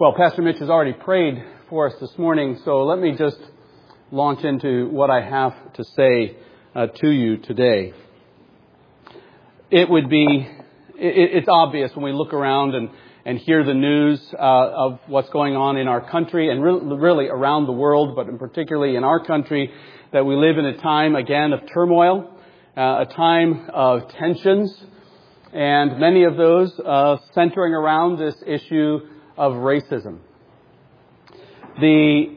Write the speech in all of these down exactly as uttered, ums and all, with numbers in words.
Well, Pastor Mitch has already prayed for us this morning, so let me just launch into what I have to say uh, to you today. It would be, it, it's obvious when we look around and, and hear the news uh, of what's going on in our country and re- really around the world, but in particularly in our country, that we live in a time, again, of turmoil, uh, a time of tensions, and many of those uh, centering around this issue of racism. The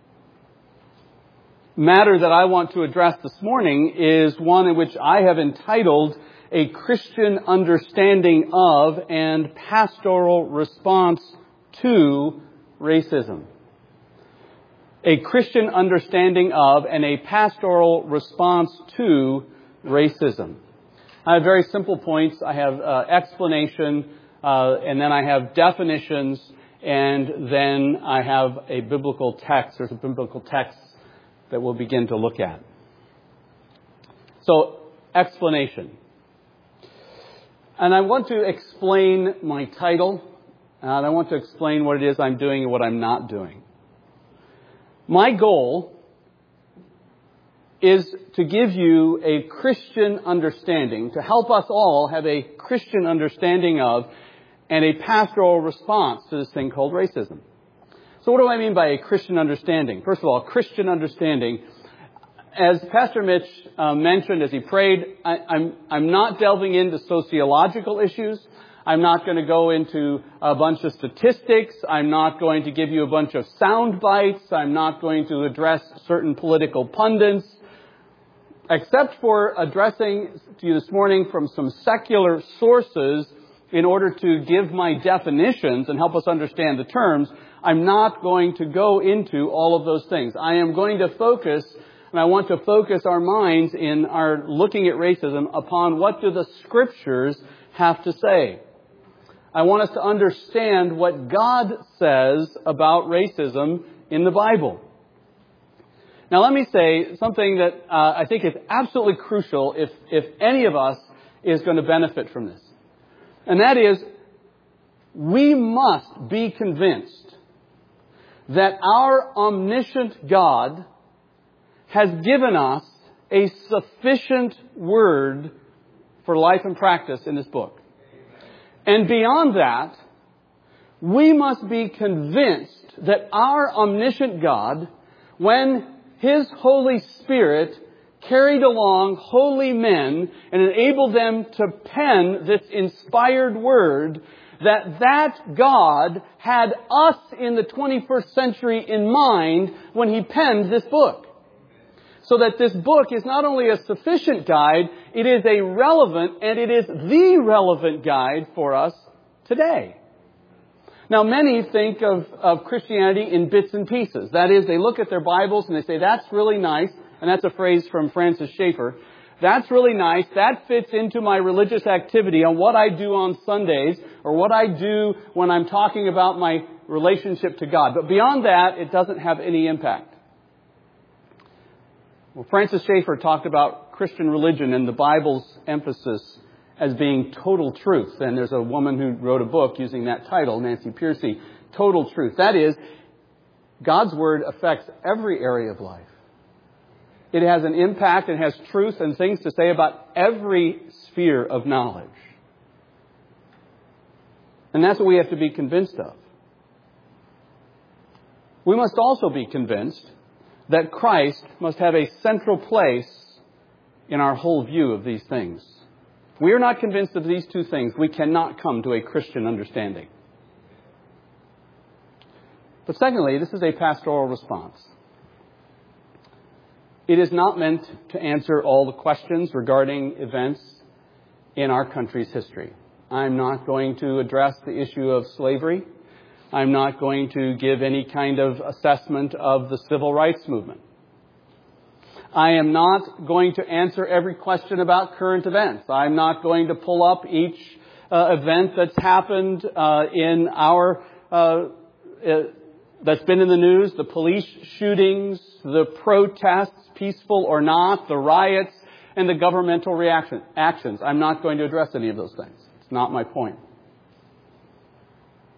matter that I want to address this morning is one in which I have entitled A Christian Understanding of and Pastoral Response to Racism. A Christian Understanding of and a Pastoral Response to Racism. I have very simple points. I have uh, explanation, uh, and then I have definitions, and then I have a biblical text. There's a biblical text that we'll begin to look at. So, explanation. And I want to explain my title, and I want to explain what it is I'm doing and what I'm not doing. My goal is to give you a Christian understanding, to help us all have a Christian understanding of and a pastoral response to this thing called racism. So what do I mean by a Christian understanding? First of all, Christian understanding. As Pastor Mitch uh, mentioned as he prayed, I, I'm, I'm not delving into sociological issues. I'm not going to go into a bunch of statistics. I'm not going to give you a bunch of sound bites. I'm not going to address certain political pundits, except for addressing to you this morning from some secular sources in order to give my definitions and help us understand the terms. I'm not going to go into all of those things. I am going to focus, and I want to focus our minds in our looking at racism upon what do the Scriptures have to say. I want us to understand what God says about racism in the Bible. Now let me say something that uh, I think is absolutely crucial if, if any of us is going to benefit from this. And that is, we must be convinced that our omniscient God has given us a sufficient word for life and practice in this book. And beyond that, we must be convinced that our omniscient God, when His Holy Spirit carried along holy men and enabled them to pen this inspired word, that that God had us in the twenty-first century in mind when He penned this book. So that this book is not only a sufficient guide, it is a relevant and it is the relevant guide for us today. Now, many think of, of Christianity in bits and pieces. That is, they look at their Bibles and they say, that's really nice. And that's a phrase from Francis Schaeffer. That's really nice. That fits into my religious activity on what I do on Sundays or what I do when I'm talking about my relationship to God. But beyond that, it doesn't have any impact. Well, Francis Schaeffer talked about Christian religion and the Bible's emphasis as being total truth. And there's a woman who wrote a book using that title, Nancy Piercy, Total Truth. That is, God's Word affects every area of life. It has an impact and has truth and things to say about every sphere of knowledge. And that's what we have to be convinced of. We must also be convinced that Christ must have a central place in our whole view of these things. If we are not convinced of these two things, we cannot come to a Christian understanding. But secondly, this is a pastoral response. It is not meant to answer all the questions regarding events in our country's history. I'm not going to address the issue of slavery. I'm not going to give any kind of assessment of the civil rights movement. I am not going to answer every question about current events. I'm not going to pull up each uh, event that's happened uh, in our uh, uh, that's been in the news, the police shootings, the protests, peaceful or not, the riots, and the governmental reaction actions. I'm not going to address any of those things. It's not my point.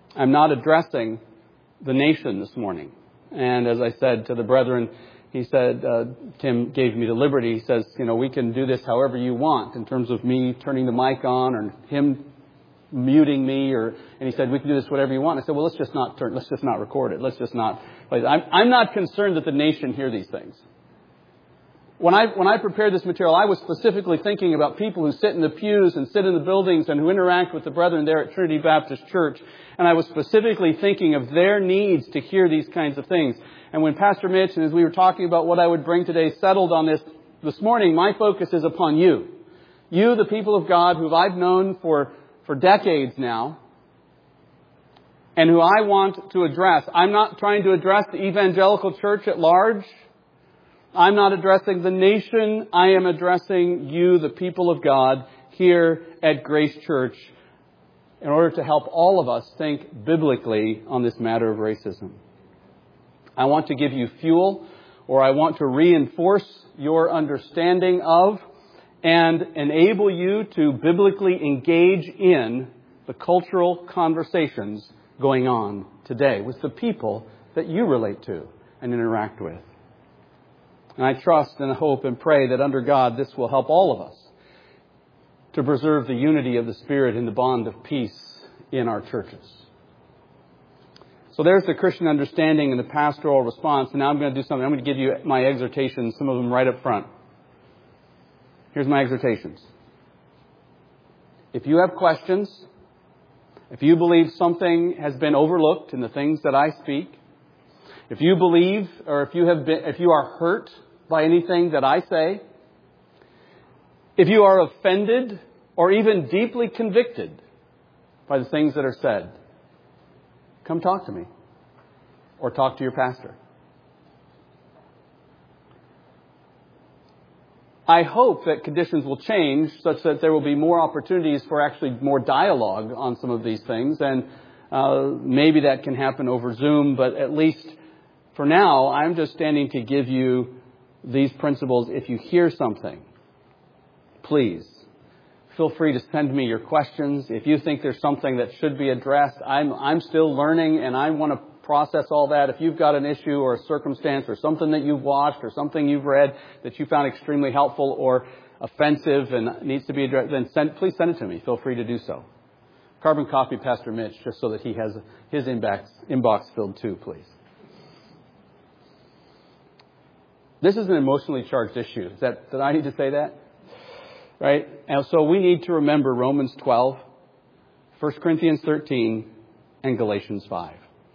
I'm not addressing the nation this morning. And as I said to the brethren, he said, uh, Tim gave me the liberty. He says, you know, we can do this however you want in terms of me turning the mic on or him muting me, or and he said we can do this whatever you want. I said, well, let's just not turn, let's just not record it. Let's just not. I'm, I'm not concerned that the nation hear these things. When I when I prepared this material, I was specifically thinking about people who sit in the pews and sit in the buildings and who interact with the brethren there at Trinity Baptist Church. And I was specifically thinking of their needs to hear these kinds of things. And when Pastor Mitch, and as we were talking about what I would bring today, settled on this this morning, my focus is upon you. You, the people of God, who I've known for for decades now, and who I want to address. I'm not trying to address the evangelical church at large. I'm not addressing the nation. I am addressing you, the people of God, here at Grace Church, in order to help all of us think biblically on this matter of racism. I want to give you fuel, or I want to reinforce your understanding of and enable you to biblically engage in the cultural conversations going on today with the people that you relate to and interact with. And I trust and hope and pray that under God this will help all of us to preserve the unity of the Spirit in the bond of peace in our churches. So there's the Christian understanding and the pastoral response. And now I'm going to do something. I'm going to give you my exhortations, some of them right up front. Here's my exhortations. If you have questions, if you believe something has been overlooked in the things that I speak, if you believe or if you have been, if you are hurt by anything that I say, if you are offended or even deeply convicted by the things that are said, come talk to me or talk to your pastor. I hope that conditions will change such that there will be more opportunities for actually more dialogue on some of these things. And uh, maybe that can happen over Zoom, but at least for now, I'm just standing to give you these principles. If you hear something, please feel free to send me your questions. If you think there's something that should be addressed, I'm, I'm still learning and I want to process all that. If you've got an issue or a circumstance or something that you've watched or something you've read that you found extremely helpful or offensive and needs to be addressed, then send, please send it to me. Feel free to do so. Carbon copy Pastor Mitch just so that he has his inbox, inbox filled too, please. This is an emotionally charged issue. Is that, did I need to say that? Right? And so we need to remember Romans twelve, First Corinthians thirteen, and Galatians five.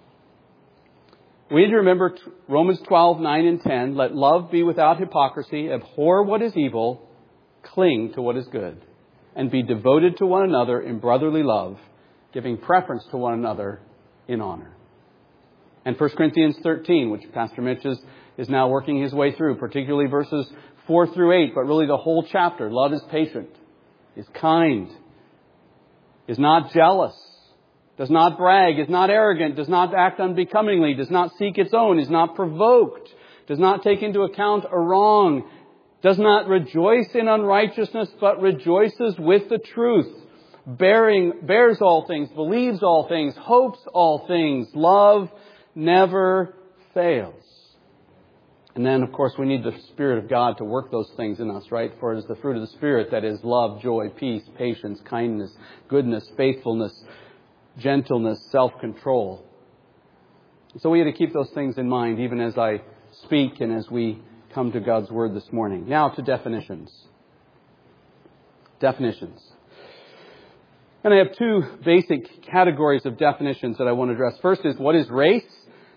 We need to remember Romans twelve, nine and ten. Let love be without hypocrisy. Abhor what is evil. Cling to what is good. And be devoted to one another in brotherly love, giving preference to one another in honor. And First Corinthians thirteen, which Pastor Mitch is, is now working his way through, particularly verses four through eight, but really the whole chapter. Love is patient, is kind, is not jealous, does not brag, is not arrogant, does not act unbecomingly, does not seek its own, is not provoked, does not take into account a wrong, does not rejoice in unrighteousness, but rejoices with the truth, bearing, bears all things, believes all things, hopes all things. Love never fails. And then, of course, we need the Spirit of God to work those things in us, right? For it is the fruit of the Spirit that is love, joy, peace, patience, kindness, goodness, faithfulness, gentleness, self-control. So we have to keep those things in mind even as I speak and as we come to God's Word this morning. Now to definitions. Definitions. And I have two basic categories of definitions that I want to address. First is, what is race?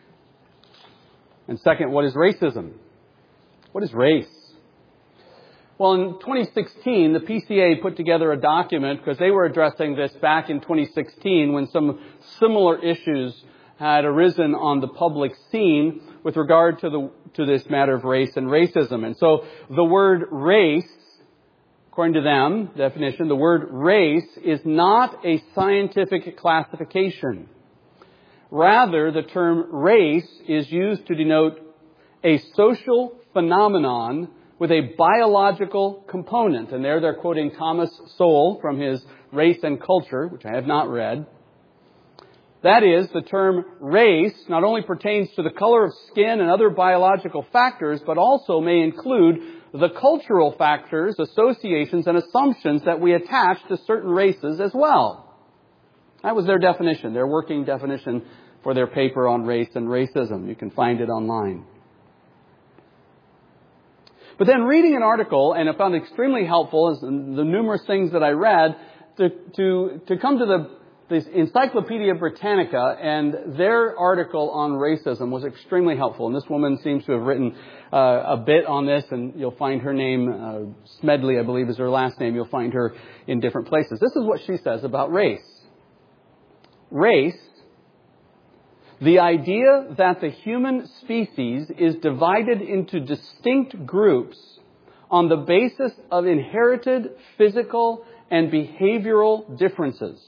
And second, what is racism? What is race? Well, in twenty sixteen, the P C A put together a document because they were addressing this back in twenty sixteen when some similar issues had arisen on the public scene with regard to the to this matter of race and racism. And so the word race, according to them, definition, the word race is not a scientific classification. Rather, the term race is used to denote a social phenomenon with a biological component. And there they're quoting Thomas Sowell from his Race and Culture, which I have not read. That is, the term race not only pertains to the color of skin and other biological factors, but also may include the cultural factors, associations, and assumptions that we attach to certain races as well. That was their definition, their working definition for their paper on race and racism. You can find it online. But then reading an article, and I found it extremely helpful, as the numerous things that I read, to, to, to come to the the Encyclopedia Britannica, and their article on racism was extremely helpful. And this woman seems to have written uh, a bit on this, and you'll find her name, uh, Smedley, I believe is her last name. You'll find her in different places. This is what she says about race. Race, the idea that the human species is divided into distinct groups on the basis of inherited physical and behavioral differences.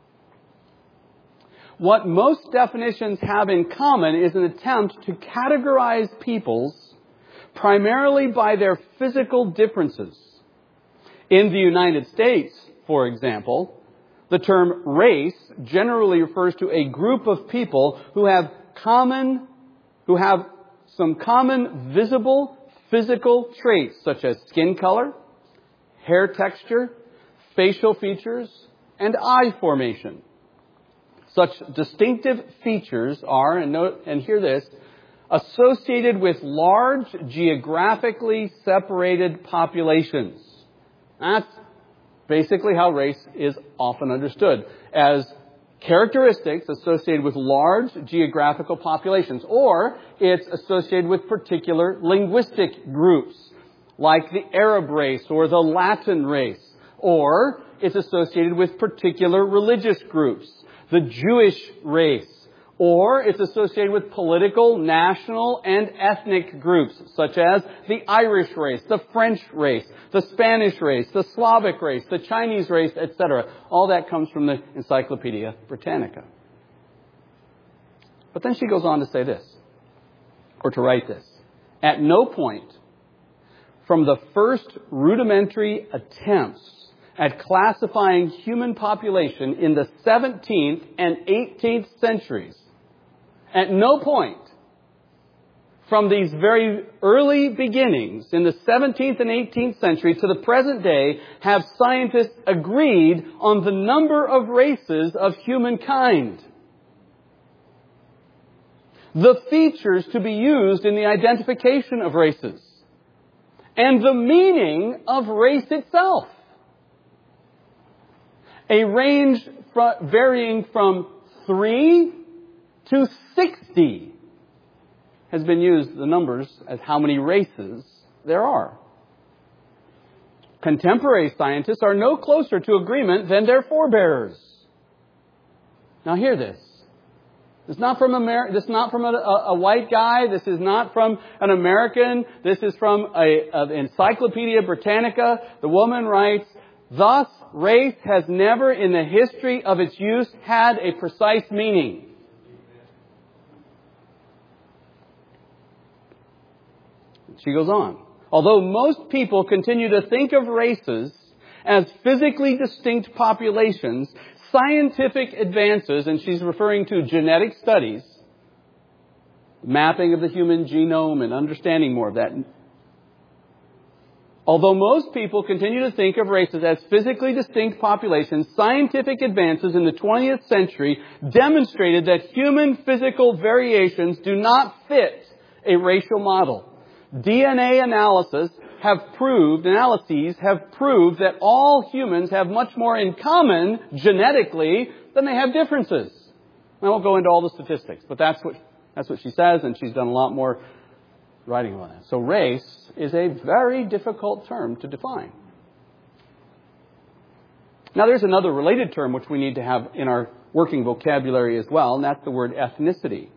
What most definitions have in common is an attempt to categorize peoples primarily by their physical differences. In the United States, for example, the term race generally refers to a group of people who have common, who have some common visible physical traits such as skin color, hair texture, facial features, and eye formation. Such distinctive features are, and, note, and hear this, associated with large geographically separated populations. That's basically how race is often understood, as characteristics associated with large geographical populations, or it's associated with particular linguistic groups, like the Arab race or the Latin race, or it's associated with particular religious groups, the Jewish race, or it's associated with political, national, and ethnic groups, such as the Irish race, the French race, the Spanish race, the Slavic race, the Chinese race, et cetera. All that comes from the Encyclopedia Britannica. But then she goes on to say this, or to write this. At no point from the first rudimentary attempts at classifying human population in the seventeenth and eighteenth centuries, at no point from these very early beginnings in the seventeenth and eighteenth century to the present day have scientists agreed on the number of races of humankind. The features to be used in the identification of races, and the meaning of race itself. A range fr- varying from three to sixty has been used, the numbers, as how many races there are. Contemporary scientists are no closer to agreement than their forebears. Now hear this. This is not from Amer- This is not from a, a, a white guy. This is not from an American. This is from a, an Encyclopedia Britannica. The woman writes, "Thus, race has never in the history of its use had a precise meaning." She goes on. Although most people continue to think of races as physically distinct populations, scientific advances, and she's referring to genetic studies, mapping of the human genome and understanding more of that. Although most people continue to think of races as physically distinct populations, scientific advances in the twentieth century demonstrated that human physical variations do not fit a racial model. D N A analysis have proved, analyses have proved that all humans have much more in common genetically than they have differences. I won't go into all the statistics, but that's what, that's what she says, and she's done a lot more writing on that. So race is a very difficult term to define. Now there's another related term which we need to have in our working vocabulary as well, and that's the word ethnicity.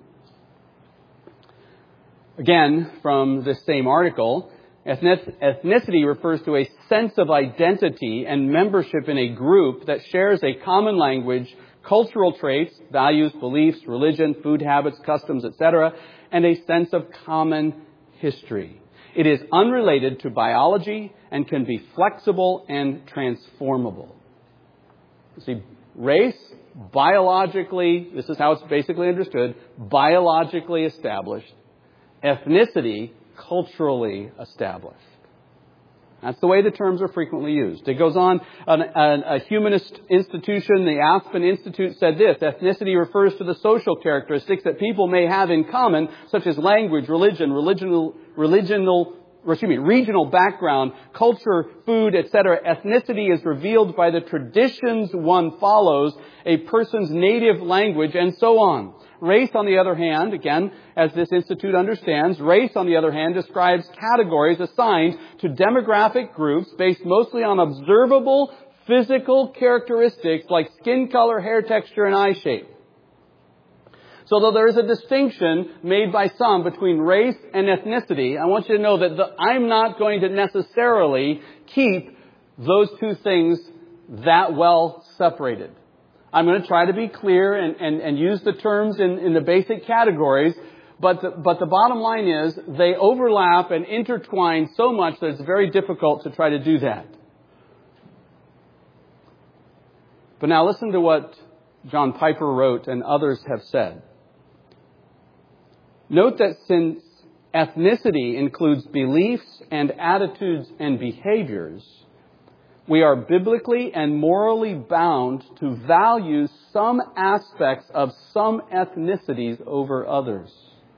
Again, from this same article, ethnicity refers to a sense of identity and membership in a group that shares a common language, cultural traits, values, beliefs, religion, food habits, customs, et cetera, and a sense of common history. It is unrelated to biology and can be flexible and transformable. See, race biologically, this is how it's basically understood, biologically established. Ethnicity, culturally established. That's the way the terms are frequently used. It goes on, an, an, a humanist institution, the Aspen Institute, said this: ethnicity refers to the social characteristics that people may have in common, such as language, religion, religional, religional, or excuse me, regional background, culture, food, et cetera. Ethnicity is revealed by the traditions one follows, a person's native language, and so on. Race, on the other hand, again, as this institute understands, race, on the other hand, describes categories assigned to demographic groups based mostly on observable physical characteristics like skin color, hair texture, and eye shape. So though there is a distinction made by some between race and ethnicity, I want you to know that the, I'm not going to necessarily keep those two things that well separated. I'm going to try to be clear and, and, and use the terms in, in the basic categories, but the, but the bottom line is they overlap and intertwine so much that it's very difficult to try to do that. But now listen to what John Piper wrote and others have said. Note that since ethnicity includes beliefs and attitudes and behaviors, we are biblically and morally bound to value some aspects of some ethnicities over others.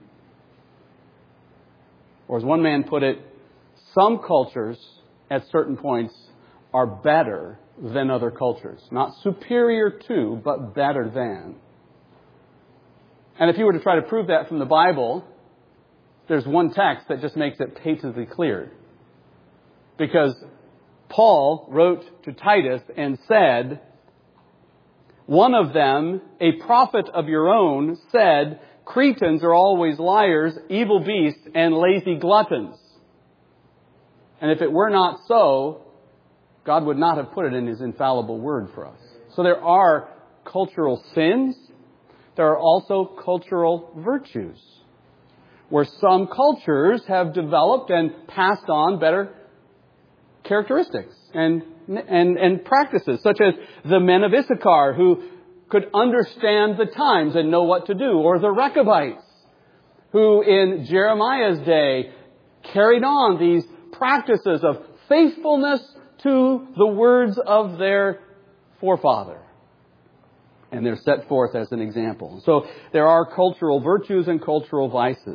Or as one man put it, some cultures at certain points are better than other cultures. Not superior to, but better than. And if you were to try to prove that from the Bible, there's one text that just makes it patently clear. Because Paul wrote to Titus and said, one of them, a prophet of your own, said, Cretans are always liars, evil beasts, and lazy gluttons. And if it were not so, God would not have put it in His infallible word for us. So there are cultural sins. There are also cultural virtues, where some cultures have developed and passed on better characteristics and, and, and practices, such as the men of Issachar who could understand the times and know what to do, or the Rechabites who in Jeremiah's day carried on these practices of faithfulness to the words of their forefather. And they're set forth as an example. So there are cultural virtues and cultural vices.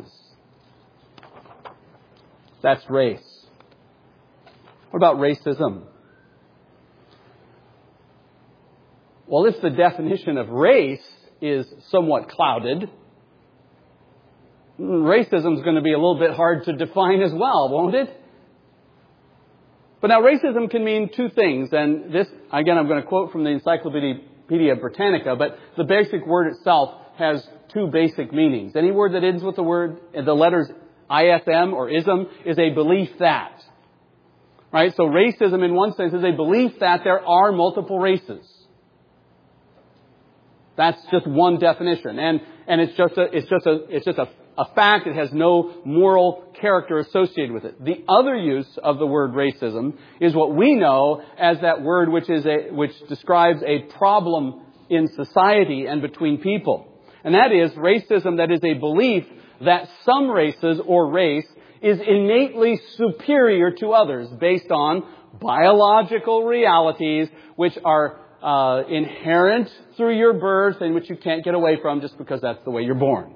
That's race. What about racism? Well, if the definition of race is somewhat clouded, racism is going to be a little bit hard to define as well, won't it? But now racism can mean two things. And this, again, I'm going to quote from the Encyclopedia Britannica, but the basic word itself has two basic meanings. Any word that ends with the word, the letters I S M or ism, is a belief that. Right? So racism in one sense is a belief that there are multiple races. That's just one definition. And, and it's just a, it's just a, it's just a, a fact. It has no moral character associated with it. The other use of the word racism is what we know as that word which is a, which describes a problem in society and between people. And that is racism that is a belief that some races or race is innately superior to others based on biological realities which are uh, inherent through your birth and which you can't get away from just because that's the way you're born.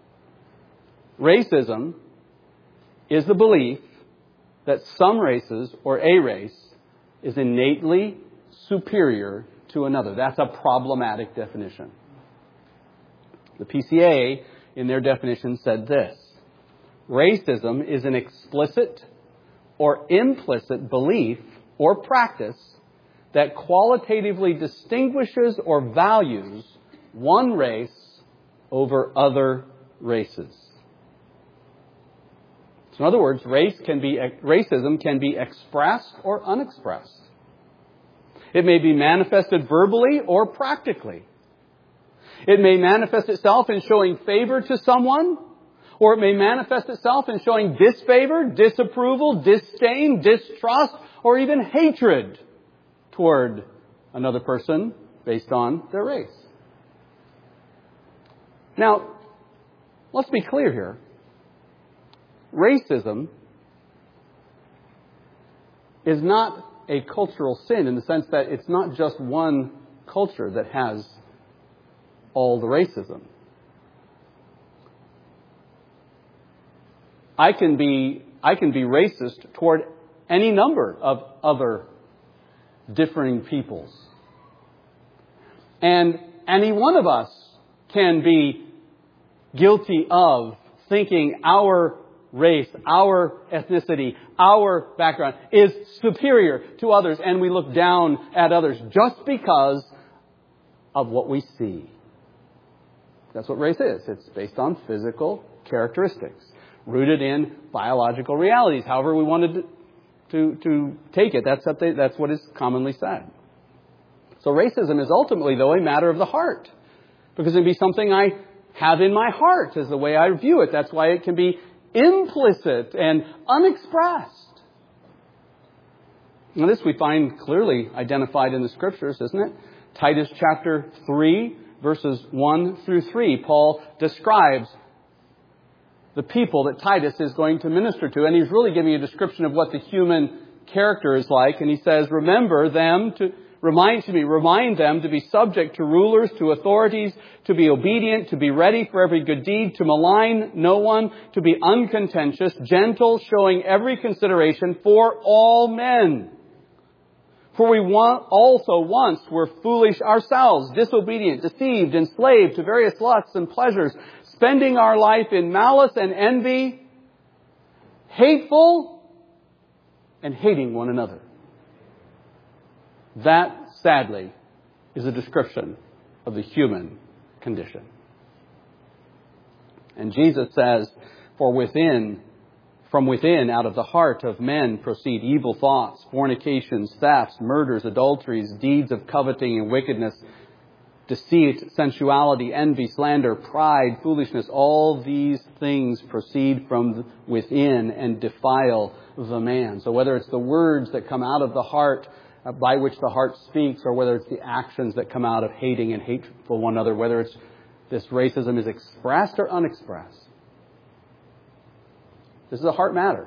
Racism is the belief that some races or a race is innately superior to another. That's a problematic definition. The P C A, in their definition, said this: racism is an explicit or implicit belief or practice that qualitatively distinguishes or values one race over other races. So in other words, race can be, racism can be expressed or unexpressed. It may be manifested verbally or practically. It may manifest itself in showing favor to someone, or it may manifest itself in showing disfavor, disapproval, disdain, distrust, or even hatred toward another person based on their race. Now, let's be clear here. Racism is not a cultural sin in the sense that it's not just one culture that has all the racism. I can be, I can be racist toward any number of other differing peoples. And any one of us can be guilty of thinking our race, our ethnicity, our background is superior to others, and we look down at others just because of what we see. That's what race is. It's based on physical characteristics, rooted in biological realities. However we wanted to, to, to take it, that's what, they, that's what is commonly said. So racism is ultimately, though, a matter of the heart, because it can be something I have in my heart is the way I view it. That's why it can be implicit and unexpressed. Now, this we find clearly identified in the Scriptures, isn't it? Titus chapter three, verses one through three, Paul describes the people that Titus is going to minister to. And he's really giving a description of what the human character is like. And he says, remember them to... Remind me, remind them to be subject to rulers, to authorities, to be obedient, to be ready for every good deed, to malign no one, to be uncontentious, gentle, showing every consideration for all men. For we want also once were foolish ourselves, disobedient, deceived, enslaved to various lusts and pleasures, spending our life in malice and envy, hateful, and hating one another. That, sadly, is a description of the human condition. And Jesus says, for within, from within, out of the heart of men proceed evil thoughts, fornications, thefts, murders, adulteries, deeds of coveting and wickedness, deceit, sensuality, envy, slander, pride, foolishness. All these things proceed from within and defile the man. So whether it's the words that come out of the heart by which the heart speaks, or whether it's the actions that come out of hating and hateful one another, whether it's this racism is expressed or unexpressed. This is a heart matter.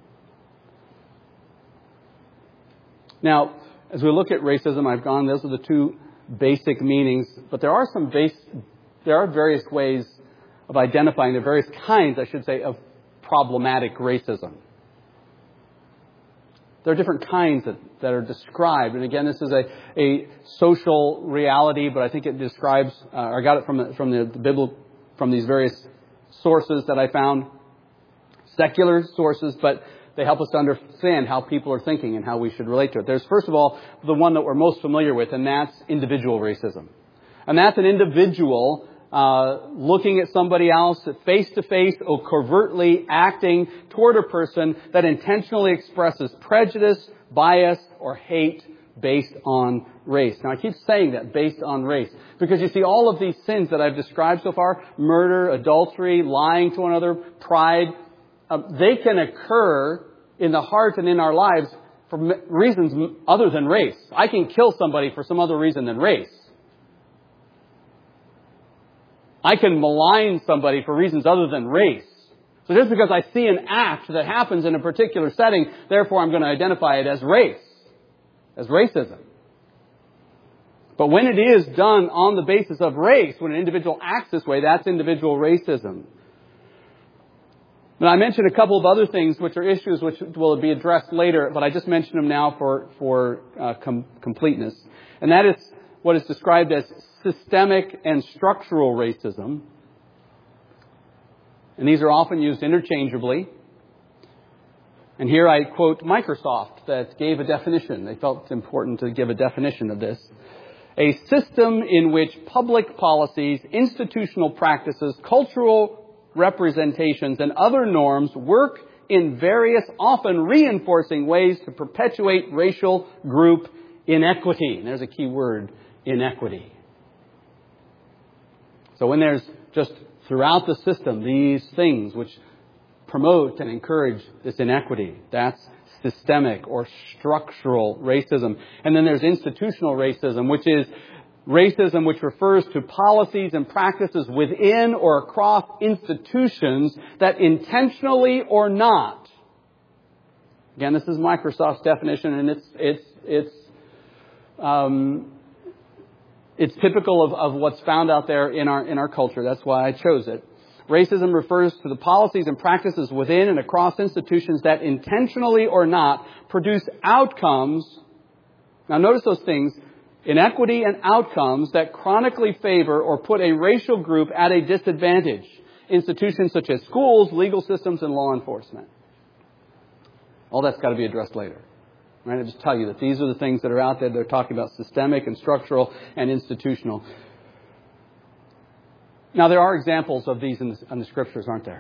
Now, as we look at racism, I've gone, those are the two basic meanings, but there are some base, there are various ways of identifying, the various kinds, I should say, of problematic racism. There are different kinds that, that are described. And again, this is a, a social reality, but I think it describes, uh, I got it from the, from the, the Bible, from these various sources that I found. Secular sources, but they help us to understand how people are thinking and how we should relate to it. There's, first of all, the one that we're most familiar with, and that's individual racism. And that's an individual Uh, looking at somebody else face to face or covertly acting toward a person that intentionally expresses prejudice, bias, or hate based on race. Now, I keep saying that, based on race, because you see all of these sins that I've described so far, murder, adultery, lying to one another, pride, uh, they can occur in the heart and in our lives for reasons other than race. I can kill somebody for some other reason than race. I can malign somebody for reasons other than race. So just because I see an act that happens in a particular setting, therefore I'm going to identify it as race, as racism. But when it is done on the basis of race, when an individual acts this way, that's individual racism. Now, I mentioned a couple of other things which are issues which will be addressed later, but I just mentioned them now for, for uh, com- completeness. And that is what is described as systemic and structural racism. And these are often used interchangeably. And here I quote Microsoft that gave a definition. They felt it's important to give a definition of this. A system in which public policies, institutional practices, cultural representations, and other norms work in various, often reinforcing ways to perpetuate racial group inequity. And there's a key word, inequity. So when there's just throughout the system these things which promote and encourage this inequity, that's systemic or structural racism. And then there's institutional racism, which is Racism, which refers to policies and practices within or across institutions that intentionally or not. Again, this is Microsoft's definition, and it's it's it's um, it's typical of, of what's found out there in our in our culture. That's why I chose it. Racism refers to the policies and practices within and across institutions that intentionally or not produce outcomes. Now, notice those things: inequity and outcomes that chronically favor or put a racial group at a disadvantage. Institutions such as schools, legal systems, and law enforcement. All that's got to be addressed later. Right? I just tell you that these are the things that are out there. They're talking about systemic and structural and institutional. Now, there are examples of these in the, in the Scriptures, aren't there?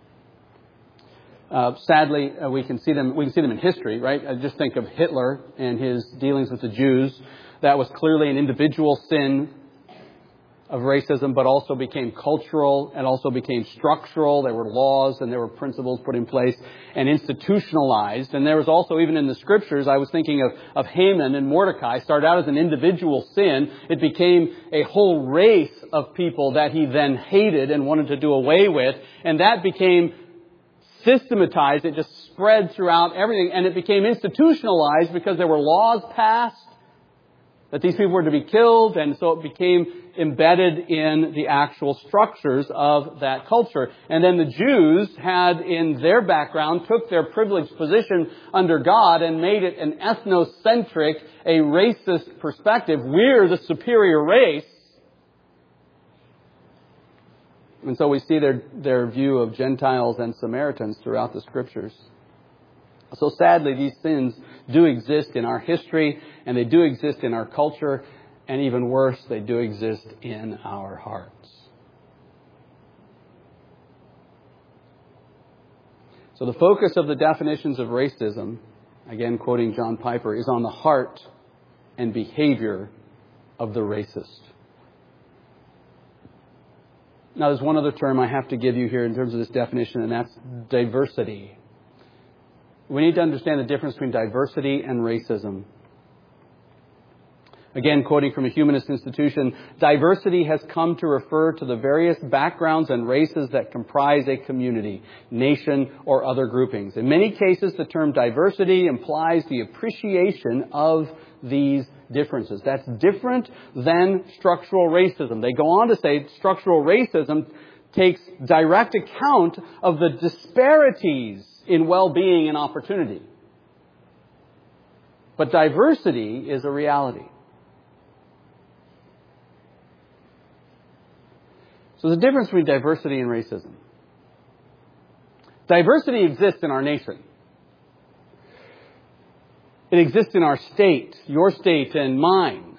Uh, sadly, uh, we can see them. We can see them in history, right? I just think of Hitler and his dealings with the Jews. That was clearly an individual sin of racism, but also became cultural and also became structural. There were laws and there were principles put in place and institutionalized. And there was also, even in the Scriptures, I was thinking of, of Haman and Mordecai. Started out as an individual sin. It became a whole race of people that he then hated and wanted to do away with. And that became systematized. It just spread throughout everything. And it became institutionalized because there were laws passed that these people were to be killed, and so it became embedded in the actual structures of that culture. And then the Jews had, in their background, took their privileged position under God and made it an ethnocentric, a racist perspective. We're the superior race. And so we see their, their view of Gentiles and Samaritans throughout the Scriptures. So sadly, these sins do exist in our history, and they do exist in our culture, and even worse, they do exist in our hearts. So the focus of the definitions of racism, again quoting John Piper, is on the heart and behavior of the racist. Now, there's one other term I have to give you here in terms of this definition, and that's diversity. We need to understand the difference between diversity and racism. Again, quoting from a humanist institution, diversity has come to refer to the various backgrounds and races that comprise a community, nation, or other groupings. In many cases, the term diversity implies the appreciation of these differences. That's different than structural racism. They go on to say structural racism takes direct account of the disparities in well-being and opportunity. But diversity is a reality. So there's a difference between diversity and racism. Diversity exists in our nation. It exists in our state, your state and mine.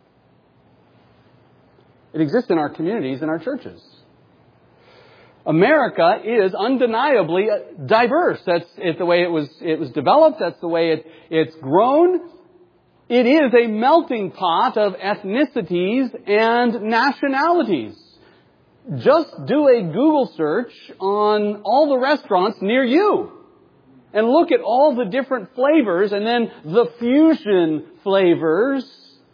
It exists in our communities and our churches. America is undeniably diverse. That's it's the way it was it was developed. That's the way it, it's grown. It is a melting pot of ethnicities and nationalities. Just do a Google search on all the restaurants near you and look at all the different flavors and then the fusion flavors.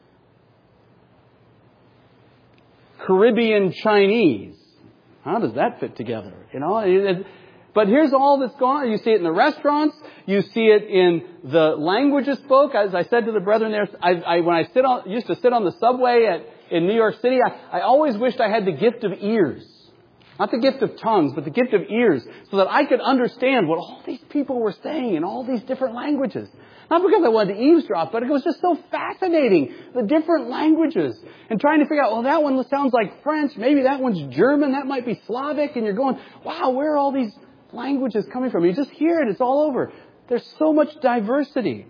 Caribbean Chinese. How does that fit together? You know, it, but here's all that's going on. You see it in the restaurants. You see it in the languages spoke. As I said to the brethren there, I, I, when I sit on, used to sit on the subway at, in New York City, I, I always wished I had the gift of ears. Not the gift of tongues, but the gift of ears, so that I could understand what all these people were saying in all these different languages. Not because I wanted to eavesdrop, but it was just so fascinating, the different languages. And trying to figure out, well, that one sounds like French. Maybe that one's German. That might be Slavic. And you're going, wow, where are all these languages coming from? You just hear it. It's all over. There's so much diversity.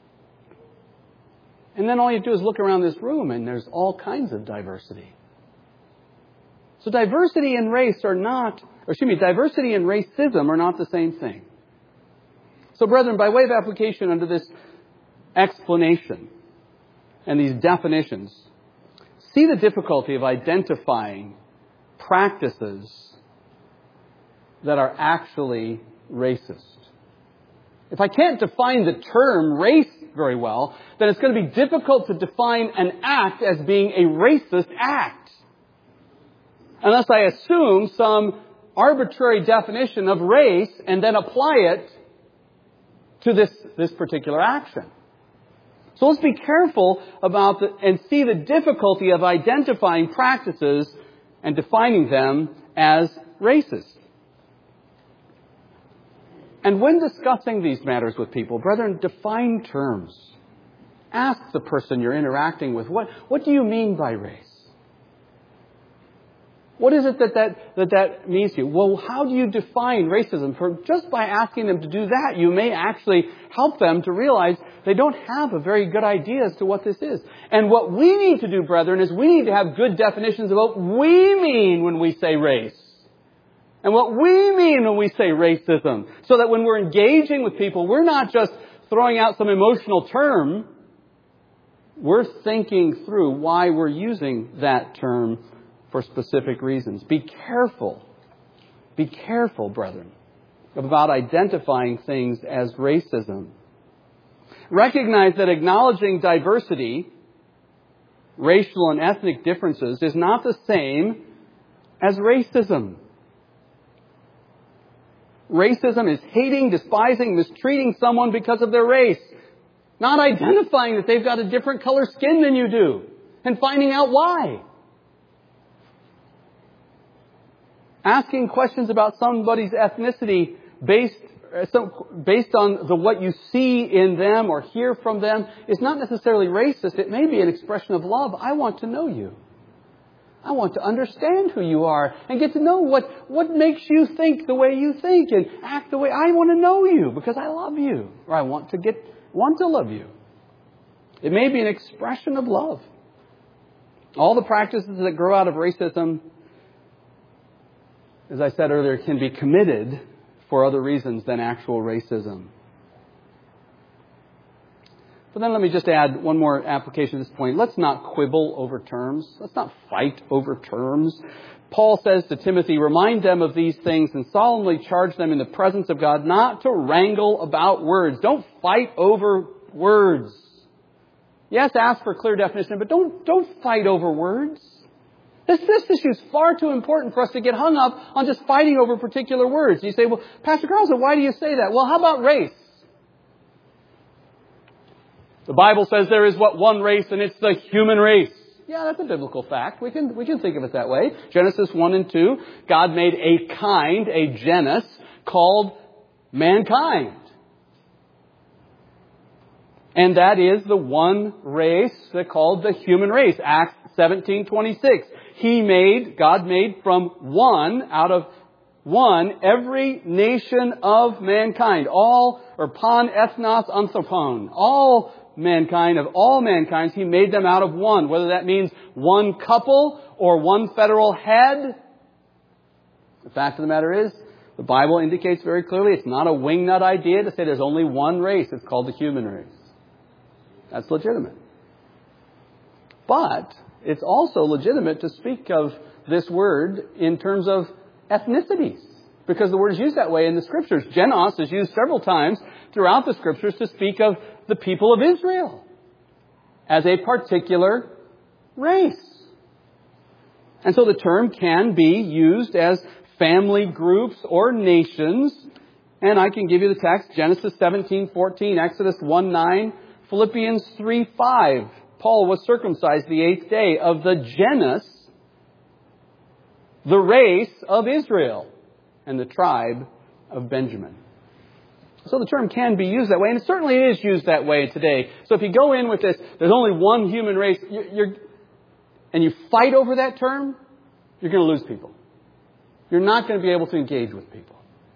And then all you do is look around this room, and there's all kinds of diversity. So diversity and race are not, or excuse me, diversity and racism are not the same thing. So, brethren, by way of application under this explanation and these definitions, see the difficulty of identifying practices that are actually racist. If I can't define the term race very well, then it's going to be difficult to define an act as being a racist act. Unless I assume some arbitrary definition of race and then apply it to this, this particular action. So let's be careful about the, and see the difficulty of identifying practices and defining them as racist. And when discussing these matters with people, brethren, define terms. Ask the person you're interacting with, what, what do you mean by race? What is it that that, that that means to you? Well, how do you define racism? For just by asking them to do that, you may actually help them to realize they don't have a very good idea as to what this is. And what we need to do, brethren, is we need to have good definitions of what we mean when we say race. And what we mean when we say racism. So that when we're engaging with people, we're not just throwing out some emotional term. We're thinking through why we're using that term for specific reasons. Be careful. Be careful, brethren, about identifying things as racism. Recognize that acknowledging diversity, racial and ethnic differences, is not the same as racism. Racism is hating, despising, mistreating someone because of their race. Not identifying that they've got a different color skin than you do and finding out why. Asking questions about somebody's ethnicity based, based on the, what you see in them or hear from them is not necessarily racist. It may be an expression of love. I want to know you. I want to understand who you are and get to know what, what makes you think the way you think and act the way I want to know you because I love you or I want to get, want to love you. It may be an expression of love. All the practices that grow out of racism, as I said earlier, can be committed for other reasons than actual racism. But then let me just add one more application at this point. Let's not quibble over terms. Let's not fight over terms. Paul says to Timothy, remind them of these things and solemnly charge them in the presence of God not to wrangle about words. Don't fight over words. Yes, ask for clear definition, but don't, don't fight over words. This, this issue is far too important for us to get hung up on just fighting over particular words. You say, well, Pastor Carlson, why do you say that? Well, how about race? The Bible says there is what one race, and it's the human race. Yeah, that's a biblical fact. We can, we can think of it that way. Genesis one and two, God made a kind, a genus, called mankind. And that is the one race that called the human race. Acts seventeen twenty-six. He made, God made from one, out of one, every nation of mankind. All, or pan ethnos anthropon. All mankind, of all mankind, He made them out of one. Whether that means one couple or one federal head. The fact of the matter is, the Bible indicates very clearly it's not a wingnut idea to say there's only one race. It's called the human race. That's legitimate. But it's also legitimate to speak of this word in terms of ethnicities. Because the word is used that way in the Scriptures. Genos is used several times throughout the Scriptures to speak of the people of Israel as a particular race. And so the term can be used as family groups or nations. And I can give you the text, Genesis seventeen fourteen, Exodus one nine, Philippians three five. Paul was circumcised the eighth day of the genus, the race of Israel, and the tribe of Benjamin. So the term can be used that way, and it certainly is used that way today. So if you go in with this, there's only one human race, you're, you're, and you fight over that term, you're going to lose people. You're not going to be able to engage with people.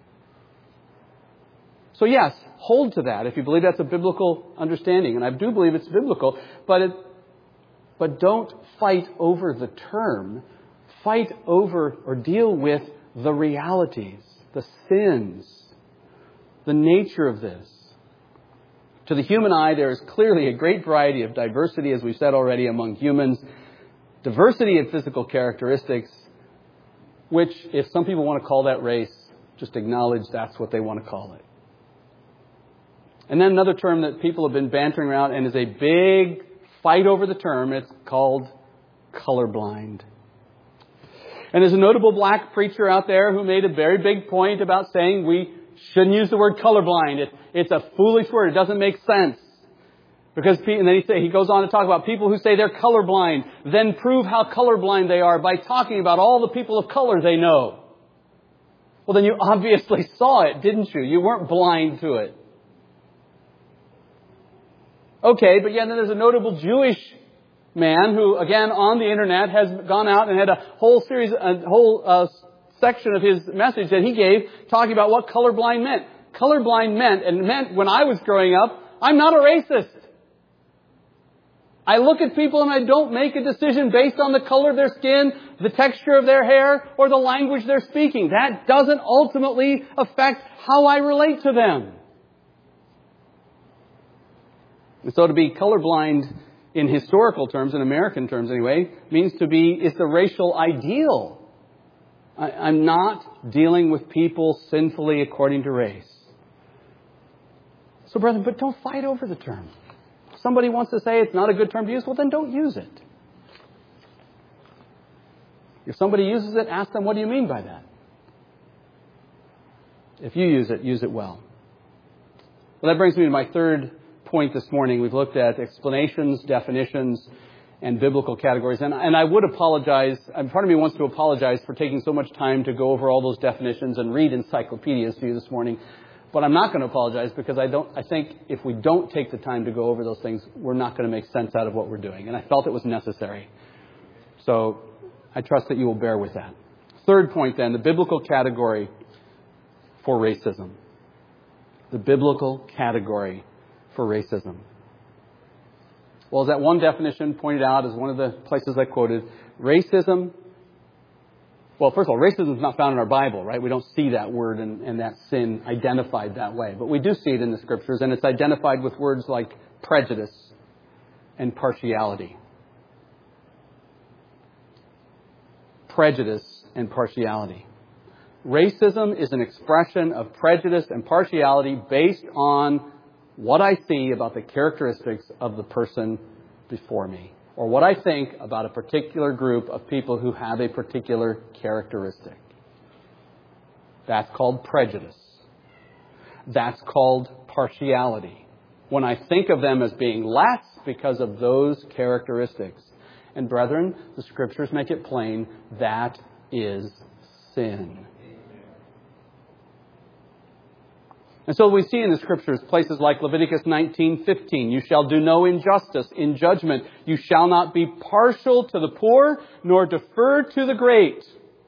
So yes, hold to that if you believe that's a biblical understanding. And I do believe it's biblical. But it, but don't fight over the term. Fight over or deal with the realities, the sins, the nature of this. To the human eye, there is clearly a great variety of diversity, as we've said already, among humans. Diversity in physical characteristics, which, if some people want to call that race, just acknowledge that's what they want to call it. And then another term that people have been bantering around and is a big fight over the term, it's called colorblind. And there's a notable black preacher out there who made a very big point about saying we shouldn't use the word colorblind. It, it's a foolish word. It doesn't make sense. Because, and then he, say, he goes on to talk about people who say they're colorblind, then prove how colorblind they are by talking about all the people of color they know. Well, then you obviously saw it, didn't you? You weren't blind to it. Okay, but yeah, then there's a notable Jewish man who, again, on the internet has gone out and had a whole series, a whole uh, section of his message that he gave talking about what colorblind meant. Colorblind meant, and meant when I was growing up, I'm not a racist. I look at people and I don't make a decision based on the color of their skin, the texture of their hair, or the language they're speaking. That doesn't ultimately affect how I relate to them. And so to be colorblind in historical terms, in American terms anyway, means to be, is the racial ideal. I, I'm not dealing with people sinfully according to race. So brethren, but don't fight over the term. Somebody wants to say it's not a good term to use, well then don't use it. If somebody uses it, ask them, what do you mean by that? If you use it, use it well. Well, that brings me to my third point this morning. We've looked at explanations, definitions, and biblical categories. And, and I would apologize, part of me wants to apologize for taking so much time to go over all those definitions and read encyclopedias to you this morning. But I'm not going to apologize because I don't. I think if we don't take the time to go over those things, we're not going to make sense out of what we're doing. And I felt it was necessary. So I trust that you will bear with that. Third point then, the biblical category for racism. The biblical category for racism. Well, as that one definition pointed out, as one of the places I quoted, racism. Well, first of all, racism is not found in our Bible, right? We don't see that word and, and that sin identified that way. But we do see it in the Scriptures, and it's identified with words like prejudice and partiality. Prejudice and partiality. Racism is an expression of prejudice and partiality based on what I see about the characteristics of the person before me, or what I think about a particular group of people who have a particular characteristic. That's called prejudice. That's called partiality. When I think of them as being less because of those characteristics. And brethren, the Scriptures make it plain, that is sin. And so we see in the Scriptures places like Leviticus nineteen fifteen, you shall do no injustice in judgment. You shall not be partial to the poor, nor defer to the great.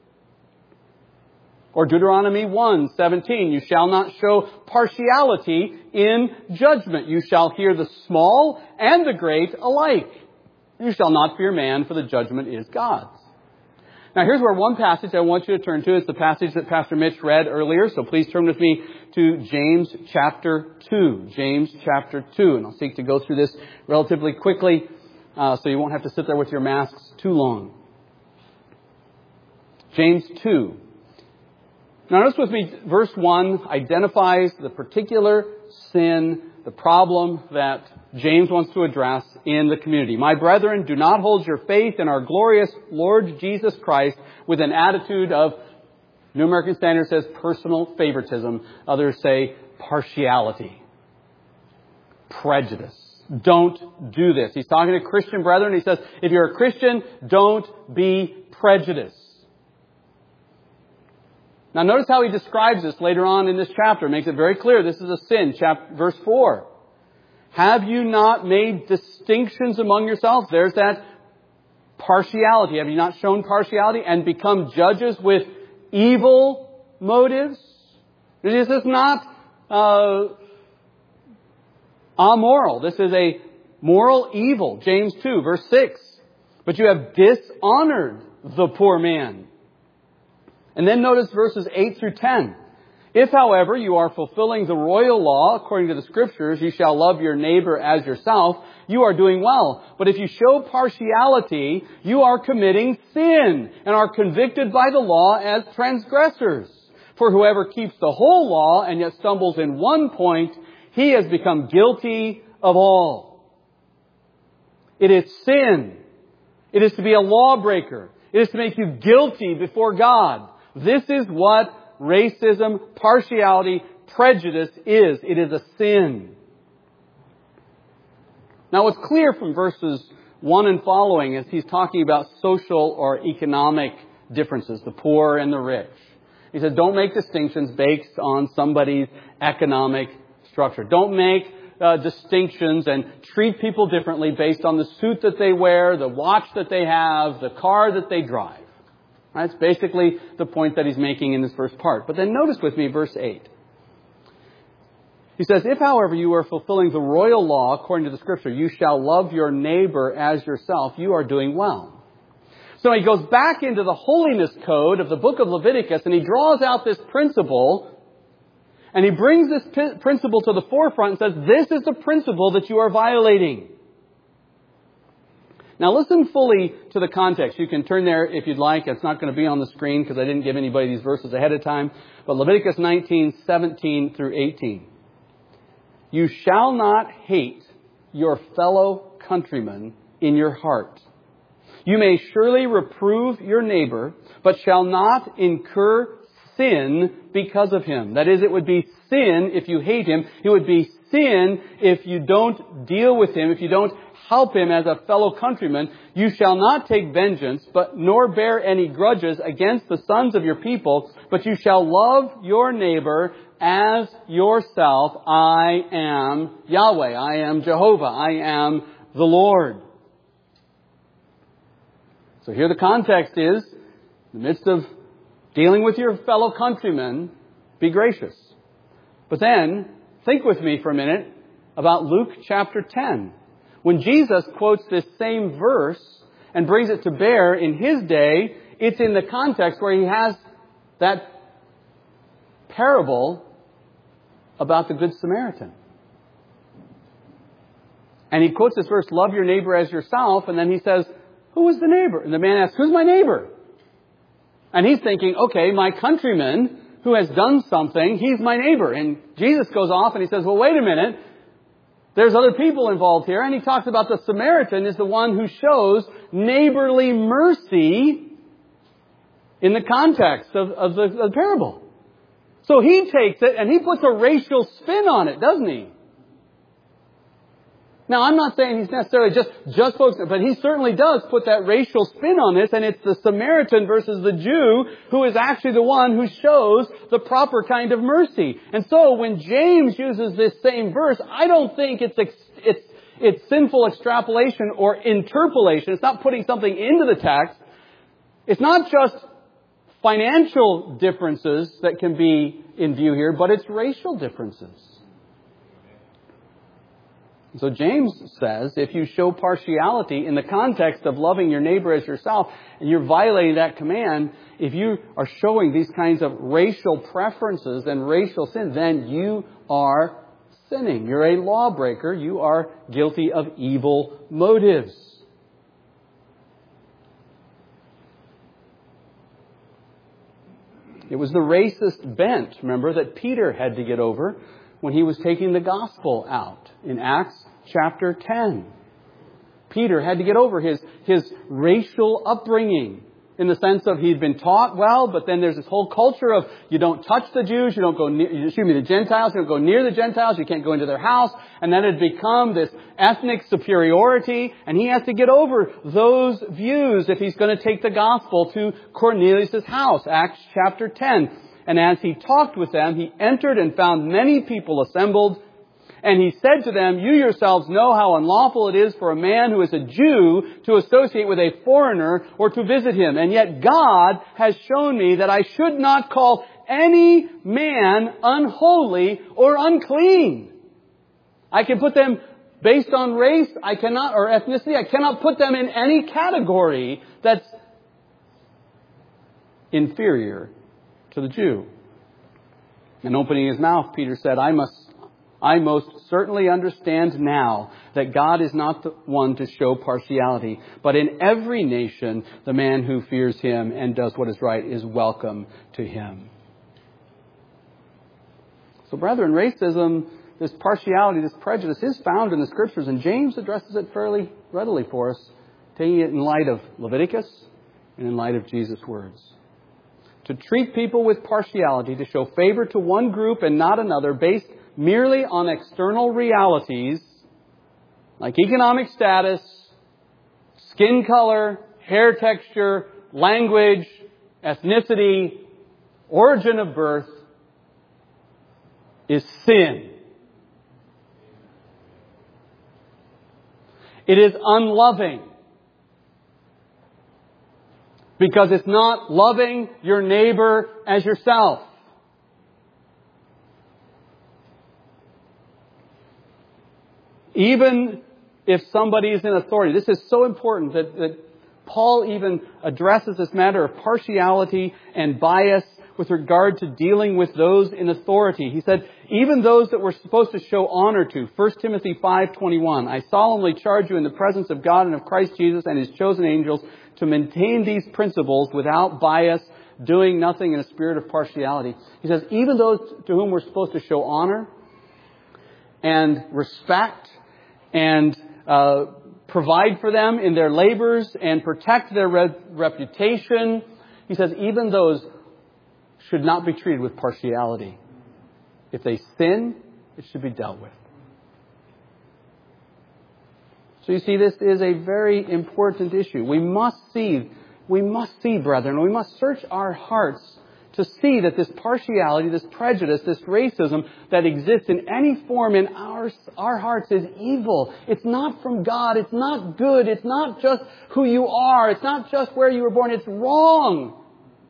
Or Deuteronomy one seventeen, you shall not show partiality in judgment. You shall hear the small and the great alike. You shall not fear man, for the judgment is God's. Now here's where one passage I want you to turn to. It's the passage that Pastor Mitch read earlier. So please turn with me to James chapter two. James chapter two. And I'll seek to go through this relatively quickly uh, so you won't have to sit there with your masks too long. James two. Now notice with me, verse one identifies the particular sin, the problem that James wants to address in the community. My brethren, do not hold your faith in our glorious Lord Jesus Christ with an attitude of, New American Standard says personal favoritism. Others say partiality. Prejudice. Don't do this. He's talking to Christian brethren. He says, if you're a Christian, don't be prejudiced. Now notice how he describes this later on in this chapter. Makes it very clear this is a sin. Chapter, verse four. Have you not made distinctions among yourselves? There's that partiality. Have you not shown partiality and become judges with evil motives? This is not uh, amoral. This is a moral evil. James two, verse six. But you have dishonored the poor man. And then notice verses eight through ten. If, however, you are fulfilling the royal law according to the Scriptures, you shall love your neighbor as yourself, you are doing well. But if you show partiality, you are committing sin and are convicted by the law as transgressors. For whoever keeps the whole law and yet stumbles in one point, he has become guilty of all. It is sin. It is to be a lawbreaker. It is to make you guilty before God. This is what racism, partiality, prejudice is. It is a sin. Now what's clear from verses one and following is he's talking about social or economic differences, the poor and the rich. He says, don't make distinctions based on somebody's economic structure. Don't make uh, distinctions and treat people differently based on the suit that they wear, the watch that they have, the car that they drive. That's basically the point that he's making in this first part. But then notice with me verse eight. He says, if, however, you are fulfilling the royal law according to the Scripture, you shall love your neighbor as yourself, you are doing well. So he goes back into the holiness code of the book of Leviticus and he draws out this principle and he brings this p- principle to the forefront and says, this is the principle that you are violating. Now listen fully to the context. You can turn there if you'd like. It's not going to be on the screen because I didn't give anybody these verses ahead of time. But Leviticus nineteen, seventeen through eighteen. You shall not hate your fellow countrymen in your heart. You may surely reprove your neighbor, but shall not incur sin because of him. That is, it would be sin if you hate him. It would be sin if you don't deal with him, if you don't help him as a fellow countryman. You shall not take vengeance, but nor bear any grudges against the sons of your people, but you shall love your neighbor as yourself. I am Yahweh. I am Jehovah. I am the Lord. So here the context is, in the midst of dealing with your fellow countrymen, be gracious. But then, think with me for a minute about Luke chapter ten. When Jesus quotes this same verse and brings it to bear in his day, it's in the context where he has that parable about the Good Samaritan. And he quotes this verse, love your neighbor as yourself, and then he says, who is the neighbor? And the man asks, who's my neighbor? And he's thinking, okay, my countryman who has done something, he's my neighbor. And Jesus goes off and he says, well, wait a minute. There's other people involved here. And he talks about the Samaritan is the one who shows neighborly mercy in the context of, of, the, of the parable. So he takes it and he puts a racial spin on it, doesn't he? Now, I'm not saying he's necessarily just, just focused, but he certainly does put that racial spin on this, and it's the Samaritan versus the Jew who is actually the one who shows the proper kind of mercy. And so when James uses this same verse, I don't think it's, it's, it's sinful extrapolation or interpolation. It's not putting something into the text. It's not just financial differences that can be in view here, but it's racial differences. So James says, if you show partiality in the context of loving your neighbor as yourself, and you're violating that command, if you are showing these kinds of racial preferences and racial sin, then you are sinning. You're a lawbreaker. You are guilty of evil motives. It was the racist bent, remember, that Peter had to get over when he was taking the gospel out in Acts chapter ten. Peter had to get over his, his racial upbringing in the sense of he'd been taught well, but then there's this whole culture of you don't touch the Jews, you don't go near, excuse me, the Gentiles, you don't go near the Gentiles, you can't go into their house, and then it had become this ethnic superiority, and he has to get over those views if he's going to take the gospel to Cornelius' house, Acts chapter ten. And as he talked with them, he entered and found many people assembled. And he said to them, you yourselves know how unlawful it is for a man who is a Jew to associate with a foreigner or to visit him. And yet God has shown me that I should not call any man unholy or unclean. I can put them based on race, I cannot, or ethnicity, I cannot put them in any category that's inferior to the Jew. And opening his mouth, Peter said, I must, I most certainly understand now that God is not the one to show partiality, but in every nation, the man who fears him and does what is right is welcome to him. So brethren, racism this partiality, this prejudice is found in the Scriptures, and James addresses it fairly readily for us, taking it in light of Leviticus and in light of Jesus' words. To treat people with partiality, to show favor to one group and not another, based merely on external realities, like economic status, skin color, hair texture, language, ethnicity, origin of birth, is sin. It is unloving. Because it's not loving your neighbor as yourself. Even if somebody is in authority. This is so important that, that Paul even addresses this matter of partiality and bias with regard to dealing with those in authority. He said, even those that we're supposed to show honor to. First Timothy five twenty-one. I solemnly charge you in the presence of God and of Christ Jesus and His chosen angels to maintain these principles without bias, doing nothing in a spirit of partiality. He says, even those to whom we're supposed to show honor and respect and uh, provide for them in their labors and protect their re- reputation. He says, even those should not be treated with partiality. If they sin, it should be dealt with. So you see, this is a very important issue. We must see, we must see, brethren, we must search our hearts to see that this partiality, this prejudice, this racism that exists in any form in our, our hearts is evil. It's not from God. It's not good. It's not just who you are. It's not just where you were born. It's wrong.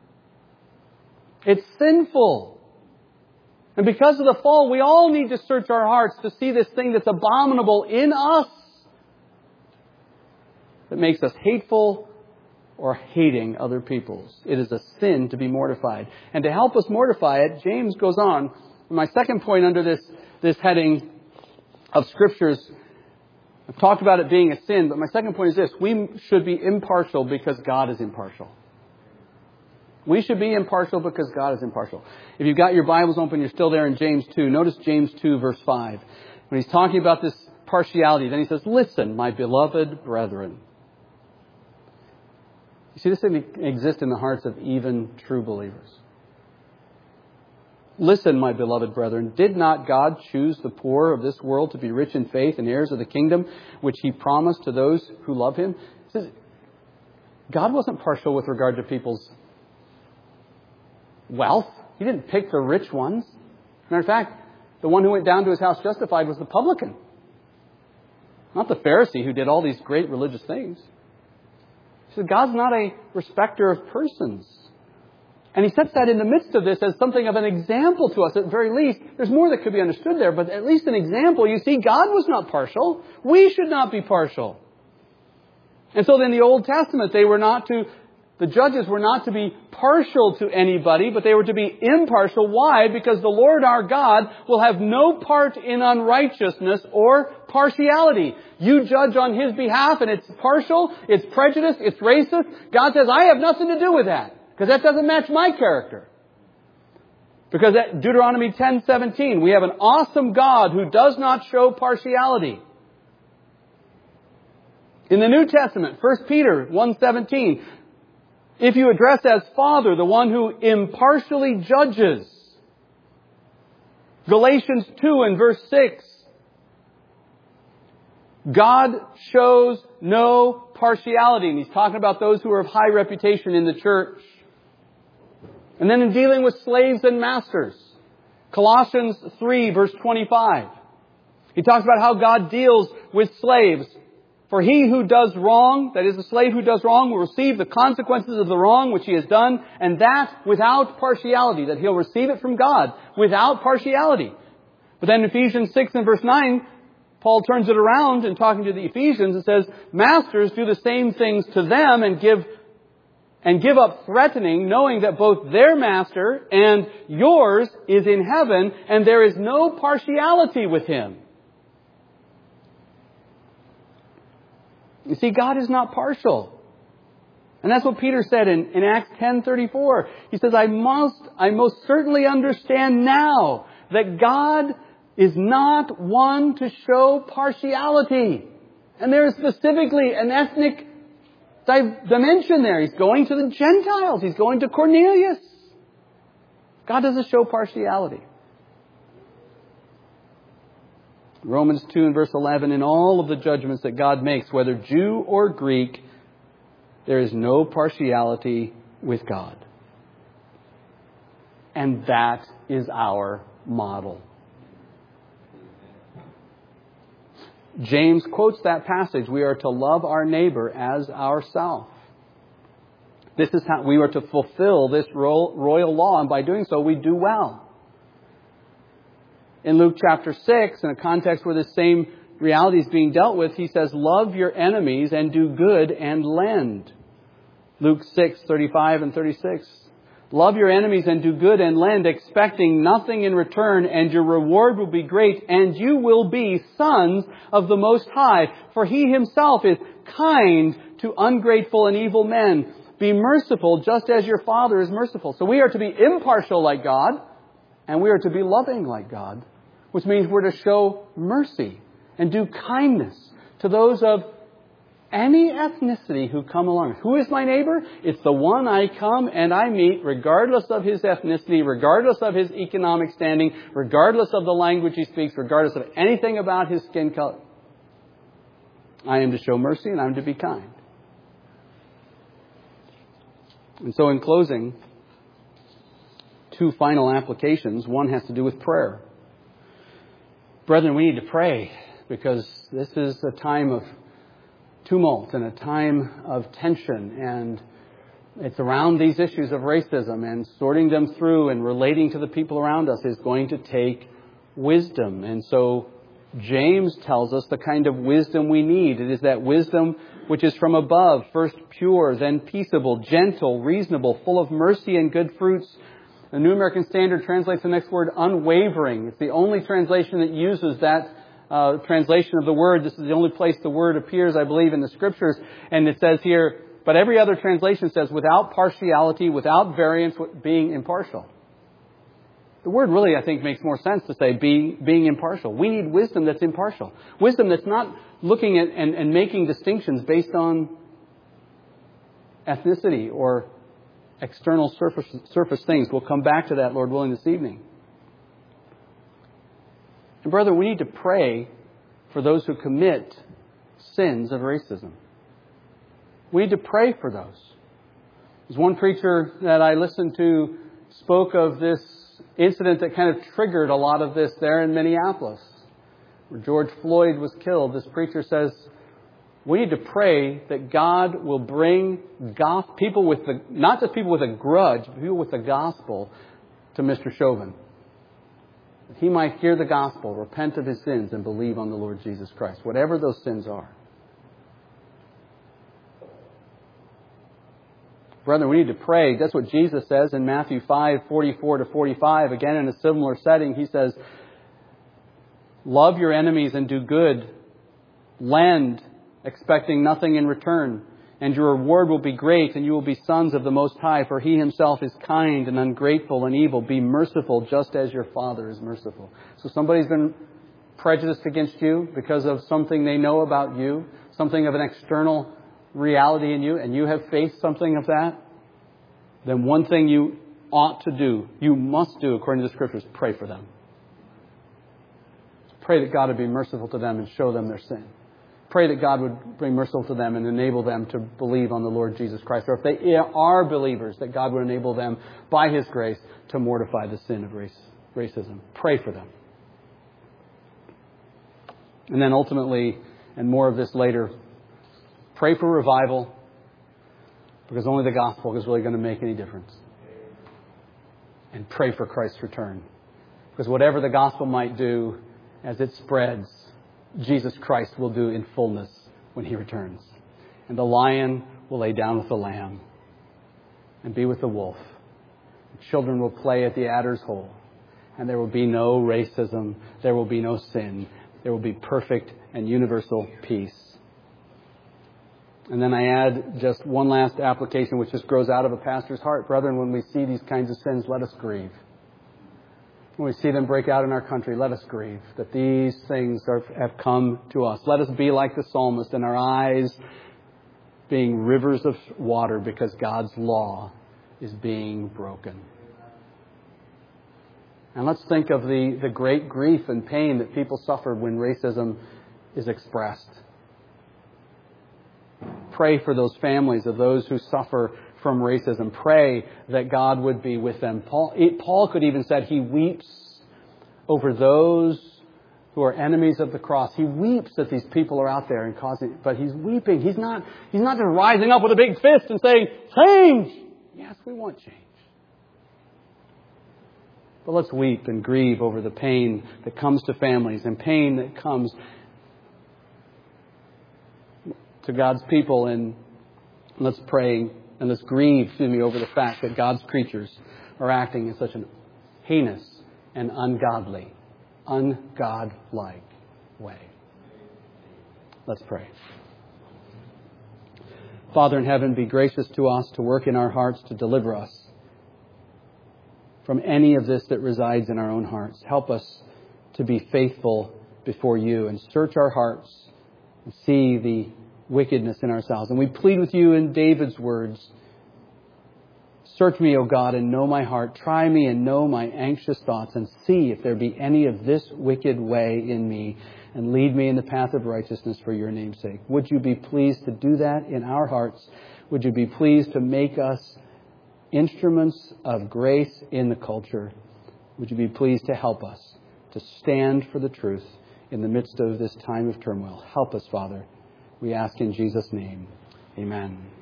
It's sinful. And because of the fall, we all need to search our hearts to see this thing that's abominable in us that makes us hateful or hating other peoples. It is a sin to be mortified. And to help us mortify it, James goes on. My second point under this, this heading of Scriptures, I've talked about it being a sin, but my second point is this. We should be impartial because God is impartial. We should be impartial because God is impartial. If you've got your Bibles open, you're still there in James two. Notice James two, verse five. When he's talking about this partiality, then he says, listen, my beloved brethren. You see, this thing exists in the hearts of even true believers. Listen, my beloved brethren, did not God choose the poor of this world to be rich in faith and heirs of the kingdom which He promised to those who love Him? He says, God wasn't partial with regard to people's wealth. He didn't pick the rich ones. Matter of fact, the one who went down to his house justified was the publican, not the Pharisee who did all these great religious things. He said, God's not a respecter of persons. And He sets that in the midst of this as something of an example to us, at the very least. There's more that could be understood there, but at least an example. You see, God was not partial. We should not be partial. And so in the Old Testament, they were not to, the judges were not to be partial to anybody, but they were to be impartial. Why? Because the Lord our God will have no part in unrighteousness or partiality. You judge on His behalf and it's partial, it's prejudiced, it's racist. God says, I have nothing to do with that because that doesn't match my character. Because at Deuteronomy ten seventeen, we have an awesome God who does not show partiality. In the New Testament, First Peter one seventeen, if you address as Father the one who impartially judges. Galatians two and verse six. God shows no partiality. And He's talking about those who are of high reputation in the church. And then in dealing with slaves and masters. Colossians three verse twenty-five. He talks about how God deals with slaves. For he who does wrong, that is the slave who does wrong, will receive the consequences of the wrong which he has done, and that without partiality, that he'll receive it from God without partiality. But then in Ephesians six and verse nine, Paul turns it around and talking to the Ephesians and says, Masters, do the same things to them and give and give up threatening, knowing that both their master and yours is in heaven, and there is no partiality with Him. You see, God is not partial. And that's what Peter said in, in Acts ten thirty-four. He says, I must, I most certainly understand now that God is not one to show partiality. And there is specifically an ethnic di- dimension there. He's going to the Gentiles. He's going to Cornelius. God doesn't show partiality. Romans two and verse eleven, in all of the judgments that God makes, whether Jew or Greek, there is no partiality with God. And that is our model. James quotes that passage. We are to love our neighbor as ourselves. This is how we are to fulfill this royal law, and by doing so, we do well. In Luke chapter six, in a context where this same reality is being dealt with, he says, love your enemies and do good and lend. Luke six, thirty-five and thirty-six. Love your enemies and do good and lend, expecting nothing in return, and your reward will be great, and you will be sons of the Most High. For He Himself is kind to ungrateful and evil men. Be merciful just as your Father is merciful. So we are to be impartial like God, and we are to be loving like God, which means we're to show mercy and do kindness to those of any ethnicity who come along. Who is my neighbor? It's the one I come and I meet regardless of his ethnicity, regardless of his economic standing, regardless of the language he speaks, regardless of anything about his skin color. I am to show mercy and I'm to be kind. And so in closing, two final applications. One has to do with prayer. Brethren, we need to pray because this is a time of tumult and a time of tension, and it's around these issues of racism, and sorting them through and relating to the people around us is going to take wisdom. And so James tells us the kind of wisdom we need. It is that wisdom which is from above, first pure, then peaceable, gentle, reasonable, full of mercy and good fruits. The New American Standard translates the next word unwavering. It's the only translation that uses that uh, translation of the word. This is the only place the word appears, I believe, in the Scriptures. And it says here, but every other translation says without partiality, without variance, being impartial. The word really, I think, makes more sense to say be, being impartial. We need wisdom that's impartial. Wisdom that's not looking at and, and making distinctions based on ethnicity or external surface, surface things. We'll come back to that, Lord willing, this evening. And brother, we need to pray for those who commit sins of racism. We need to pray for those. There's one preacher that I listened to spoke of this incident that kind of triggered a lot of this there in Minneapolis, where George Floyd was killed. This preacher says, we need to pray that God will bring go- people with the, not just people with a grudge, but people with the gospel to Mister Chauvin. That he might hear the gospel, repent of his sins, and believe on the Lord Jesus Christ, whatever those sins are. Brethren, we need to pray. That's what Jesus says in Matthew five, forty-four to forty-five. Again, in a similar setting, He says, love your enemies and do good. Lend, expecting nothing in return. And your reward will be great, and you will be sons of the Most High, for He Himself is kind and ungrateful and evil. Be merciful just as your Father is merciful. So somebody's been prejudiced against you because of something they know about you, something of an external reality in you, and you have faced something of that, then one thing you ought to do, you must do according to the Scriptures, pray for them. Pray that God would be merciful to them and show them their sin. Pray that God would be merciful to them and enable them to believe on the Lord Jesus Christ. Or if they are believers, that God would enable them by His grace to mortify the sin of race, racism. Pray for them. And then ultimately, and more of this later, pray for revival, because only the gospel is really going to make any difference. And pray for Christ's return. Because whatever the gospel might do, as it spreads, Jesus Christ will do in fullness when He returns. And the lion will lay down with the lamb and be with the wolf. The children will play at the adder's hole. And there will be no racism. There will be no sin. There will be perfect and universal peace. And then I add just one last application, which just grows out of a pastor's heart. Brethren, when we see these kinds of sins, let us grieve. When we see them break out in our country, let us grieve that these things are, have come to us. Let us be like the psalmist in our eyes being rivers of water because God's law is being broken. And let's think of the, the great grief and pain that people suffer when racism is expressed. Pray for those families of those who suffer from racism. Pray that God would be with them. Paul, Paul could even said he weeps over those who are enemies of the cross. He weeps that these people are out there and causing, but he's weeping. He's not, he's not just rising up with a big fist and saying, change. Yes, we want change. But let's weep and grieve over the pain that comes to families and pain that comes to God's people. And let's pray and let's grieve, excuse me, over the fact that God's creatures are acting in such an heinous and ungodly, ungodlike way. Let's pray. Father in heaven, be gracious to us to work in our hearts to deliver us from any of this that resides in our own hearts. Help us to be faithful before you and search our hearts and see the wickedness in ourselves. And we plead with you in David's words, search me, O God, and know my heart. Try me and know my anxious thoughts, and see if there be any of this wicked way in me, and lead me in the path of righteousness for your name's sake. Would you be pleased to do that in our hearts? Would you be pleased to make us instruments of grace in the culture? Would you be pleased to help us to stand for the truth in the midst of this time of turmoil? Help us, Father. We ask in Jesus' name. Amen.